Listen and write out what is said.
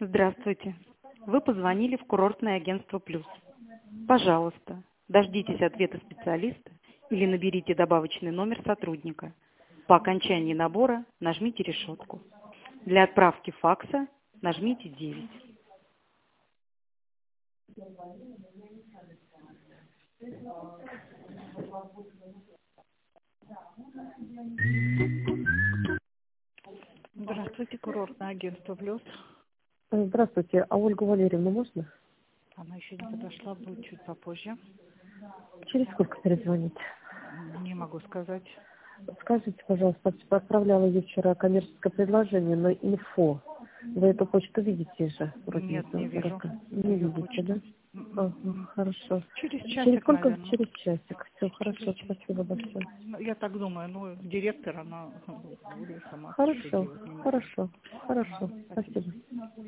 Здравствуйте. Вы позвонили в курортное агентство «Плюс». Пожалуйста, дождитесь ответа специалиста или наберите добавочный номер сотрудника. По окончании набора нажмите решетку. Для отправки факса нажмите 9. Здравствуйте, курортное агентство «Плюс». Здравствуйте, а Ольгу Валерьевну можно? Она еще не подошла, будет чуть попозже. Через сколько перезвонить? Не могу сказать. Скажите, пожалуйста, отправляла ей вчера коммерческое предложение на инфо. Вы эту почту видите же? Вроде Нет, не вижу Не ее видите, почту. да? Ага, хорошо. Через Через часик, сколько? наверное. Через часик. Все, хорошо, спасибо большое. Ну, я так думаю, ну, директор, она сама что Хорошо, делать не может. хорошо, хорошо, спасибо.